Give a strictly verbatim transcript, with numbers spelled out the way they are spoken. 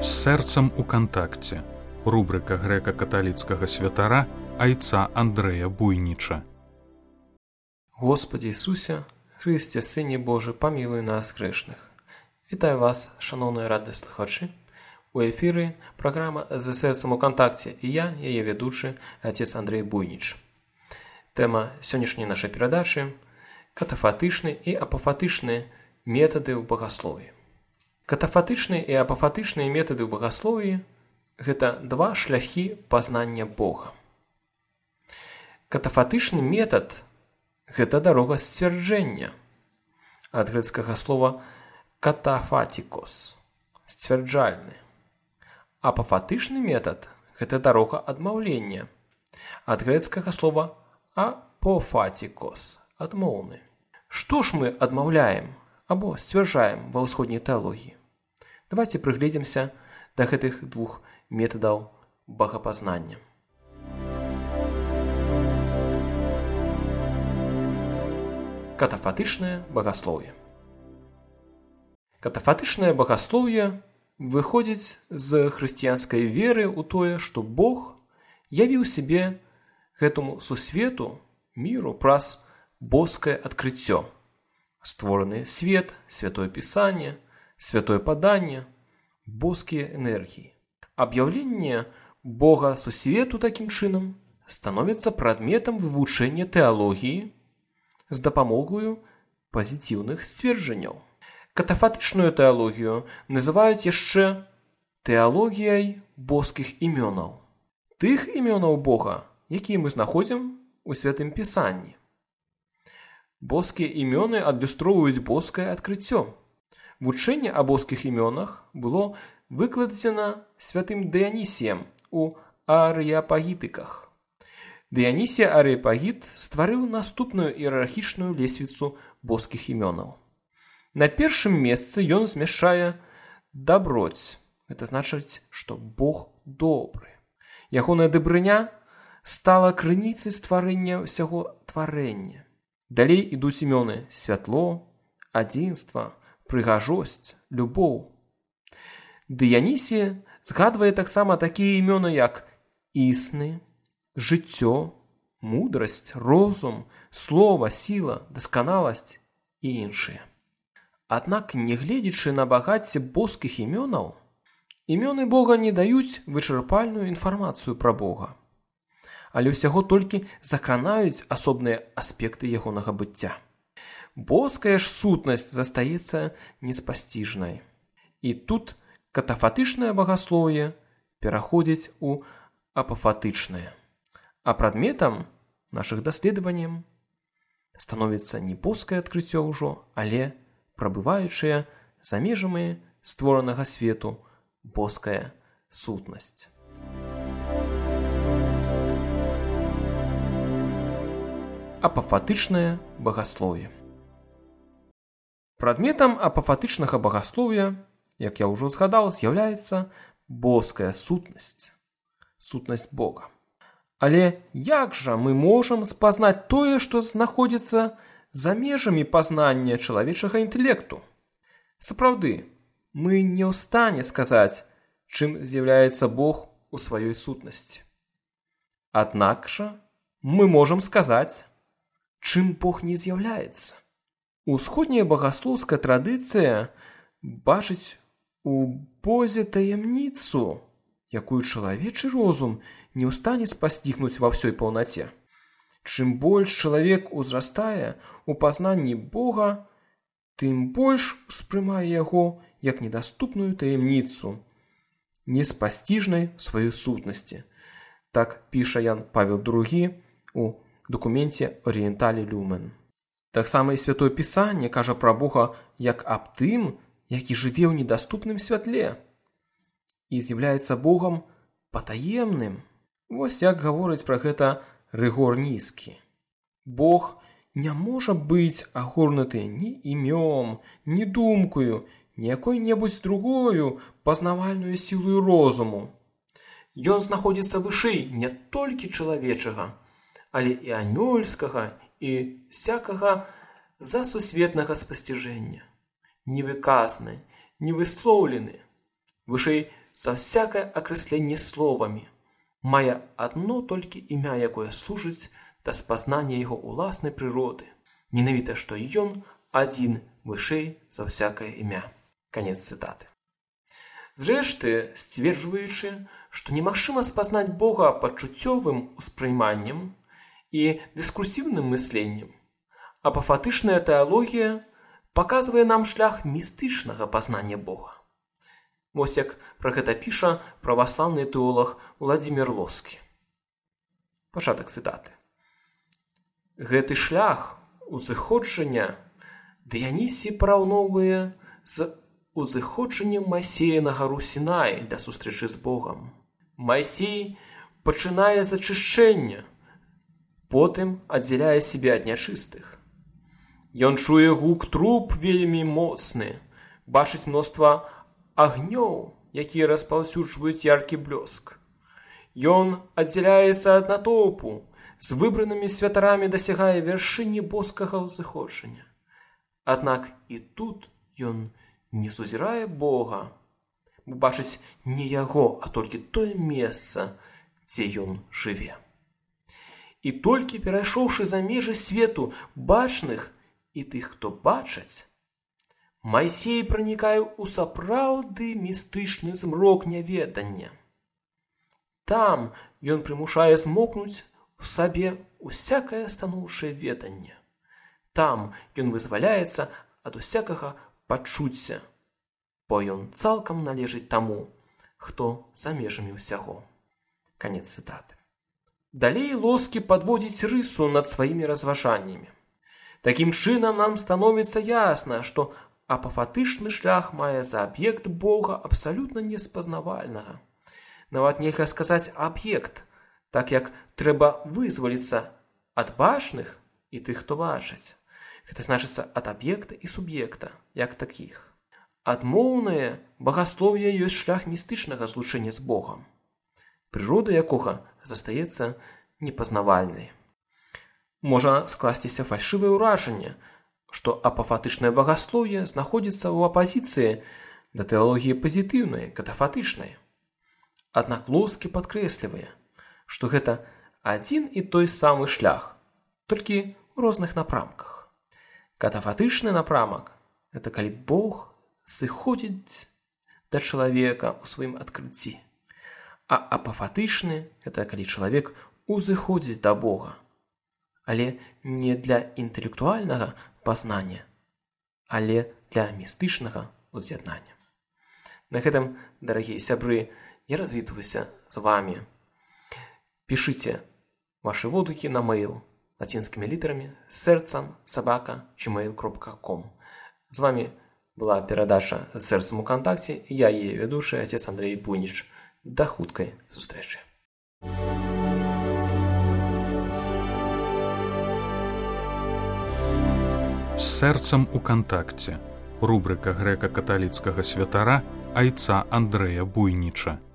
З сэрцам у кантакце. Рубрика грэка-каталіцкага святара айца Андрэя Буйніча. Господи Ісусе, Христе, Сыне Божий, памілуй нас грэшных. Вітаю вас, шановныя радыёслухачы. У эфіры праграма «З сэрцам у кантакце» і я, яе ведучы, отец Андрей Буйніч. Тэма сённяшняй нашай перадачы – катафатычныя і апафатычныя метады ў багаслові. Катафатычныя і апафатычныя метады ў багаслові – гэта два шляхі пазнання Бога. Катафатычны метад – гэта дарога сцвярджэння, ад грэцкага слова «катафатикос» – сцвярджальны. Апафатычны метад – гэта дарога адмаўлення, ад грэцкага слова «апофатикос» – адмоўны. Што ж мы адмаўляем або сцвярджаем ва ўсходняй тэалогіі? Давайте прыгледзімся да гэтых двух метадаў богапазнання. Катафатычнае багаслоўе. Катафатычнае багаслоўе выходзіць з хрысціянскай веры ў тое, што Бог явіў сябе гэтаму сусвету, міру праз боскае адкрыццё. Створаны свет, святое пісанне, святое паданне, боскія энергіі. Аб'яўленне Бога сусвету такім чынам становіцца прадметам вывучэння тэалогіі з дапамогаю пазітыўных сцверджанняў. Катафатычную тэалогію называюць яшчэ тэалогіяй боскіх імёнаў. Тых імёнаў Бога, якія мы знаходзім у святым пісанні. Боскія імёны адлюстроўваюць боскае адкрыццё. Вучэнне о боскіх імёнах было выкладзена святым Дыянісіем у Арэапагітыках. Дыянісій Арэапагіт стварыў наступную іерархічную лесвіцу боскіх імёнаў. На першым месцы ён змяшчае даброць. Гэта значыць, што Бог добры. Ягоная дабрыня стала крыніцай стварэння ўсяго тварэння. Далей ідуць імёны святло, адзінства, прыгажосць, любоў. Дыянісій згадвае таксама такія імёны, як існы, жыццё, мудрасць, розум, слова, сіла, дасканаласць і іншыя. Аднак, нягледзячы на багацце боскіх імёнаў, імёны Бога не даюць вычарпальную інфармацыю пра Бога, але ўсяго толькі закранаюць асобныя аспекты ягонага быцця. Боская ж сутнасць застаецца неспасціжнай. І тут катафатычнае багаслоўе пераходзіць у апафатычнае. А прадметам нашых даследаванняў становіцца не боскае адкрыццё ўжо, але прабываючая за межамі створанага свету боская сутнасць. Апафатычнае багаслоўе. Прадметам апафатычнага багаслоўя, як я ўжо згадаў, з'яўляецца боская сутнасць, сутнасць Бога. Але як жа мы можам спазнаць тое, што знаходзіцца за межамі пазнання чалавечага інтэлекту? Сапраўды, мы не ў стане сказаць, чым з'яўляецца Бог у сваёй сутнасці. Аднак жа мы можам сказаць, чым Бог не з'яўляецца. Усходняя багаслоўская традыцыя бачыць у Бозе таямніцу, якую чалавечы розум не ў стане спасцігнуць ва ўсёй паўнаце. Чым больш чалавек узрастае у пазнанні Бога, тым больш успрымае яго як недаступную таямніцу, неспасціжнай сваёй сутнасці. Так піша Ян Павел другі у дакуменце «Орієнталі Люмен». Таксама і святое пісанне кажа пра Бога як аб тым, які жыве ў недаступным святле і з'яўляецца Богам патаемным. Вось як гаворыць пра гэта Рыгор Нізкі. Бог не можа быць агорнуты ні імём, ні думкою, ні якой-небудзь другою пазнавальную сілою розуму. Ён знаходзіцца вышэй не толькі чалавечага, але і анёльскага, і всякага засусветнага спасціжэння. Невыказны, невыслоўлены, вышэй за всякое акрэсленне словамі, мае адно толькі імя, якое служыць да спазнання яго ўласнай прыроды. Менавіта, што ён адзін вышэй за всякае імя. Канец цытаты. Зрэшты, сцверджваючы, што немагчыма спазнаць Бога пачуццёвым успрыманнем і дыскурсіўным мысленнем, апафатычная тэалогія паказвае нам шлях містычнага пазнання Бога. Вось як пра гэта піша праваслаўны тэолог Владзімір Лоскі. Пачатак цытаты. Гэты шлях узыходжання Дыянісій параўноўвае з узыходжаннем Майсея на гару Сінай для сустрэчы з Богам. Майсей пачынае з ачышчэння, потым аддзяляе сябе ад нячыстых. Ён чуе гук труб вельмі моцны, бачыць мноства агнёў, якія распаўсюджваюць яркі блёск. Ён аддзяляецца ад натоўпу, з выбранымі святарамі дасягае вяршыні боскага ўзыходжання. Аднак і тут ён не сузірае Бога, бо бачыць не яго, а толькі тое месца, дзе ён жыве. І толькі перайшоўшы за межы свету бачных і тых, хто бачаць, Майсей пранікае ў сапраўды містычны змрок няведання. Там ён прымушае змокнуць у сабе усякае станоўчае веданне. Там ён вызваляецца ад усякага пачуцця, бо ён цалкам належыць таму, хто за межамі ўсяго. Канец цытаты. Далей Лоскі падводзіць рысу над сваімі разважаннямі. Такім чынам нам становіцца ясна, што апафатычны шлях мае за аб'ект Бога абсалютна неспазнавальнага. Нават нельга сказаць аб'ект, так як трэба вызваліцца ад бачных і тых, хто бачыць. Гэта значыцца ад аб'екта і суб'екта, як такіх. Адмоўнае багаслоўе ёсць шлях містычнага злучэння з Богам, прырода якога застаецца непазнавальнай. Можа скласціся фальшывае ўражанне, што апафатычнае багаслоўе знаходзіцца ў апазіцыі да тэалогіі пазітыўнай, катафатычнай. Аднак Лоскі падкрэслівае, што гэта адзін і той самы шлях, толькі ў розных напрамках. Катафатычны напрамак – гэта калі Бог сыходзіць да чалавека ў сваім адкрыцці, а апафатычны – гэта калі чалавек узыходзіць да Бога, але не для інтэлектуальнага пазнання, але для містычнага ўз'яднання. На гэтым, дарагія сябры, я развітваюся з вамі. Пішыце вашы водгукі на мэйл лацінскімі літарамі сэрцам сабака джимейл кропка ком. З вамі была перадача «Сэрцам у кантакце», я яе вядучы, отец Андрей Буйніч. Да хуткай сустрэчы. З сэрцам у кантакце. Рубрика грэка-каталіцкага святара айца Андрэя Буйніча.